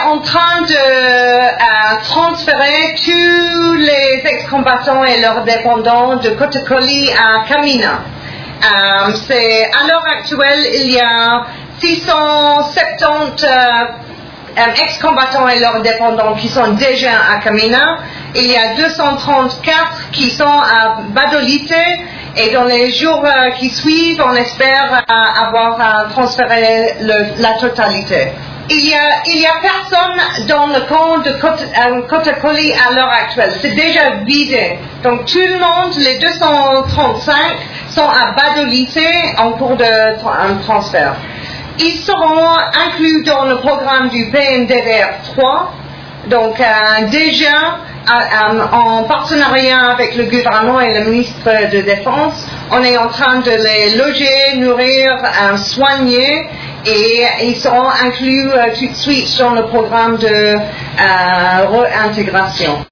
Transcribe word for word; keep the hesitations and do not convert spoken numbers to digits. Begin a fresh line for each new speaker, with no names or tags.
en train de euh, transférer tous les ex-combattants et leurs dépendants de Kotokoli à Kamina. Euh, c'est, à l'heure actuelle, il y a six cent soixante-dix euh, ex-combattants et leurs dépendants qui sont déjà à Kamina. Il y a deux cent trente-quatre qui sont à Badolite. Et dans les jours euh, qui suivent, on espère euh, avoir euh, transféré le, la totalité. Il y a, il y a personne dans le camp de Kot, Kotokoli à l'heure actuelle. C'est déjà vidé. Donc tout le monde, les deux cent trente-cinq, sont à Badolite en cours de tra- un transfert. Ils seront inclus dans le programme du P N D D R trois. Donc euh, déjà, euh, en partenariat avec le gouvernement et le ministre de Défense, on est en train de les loger, nourrir, euh, soigner, et ils seront inclus euh, tout de suite dans le programme de euh, réintégration.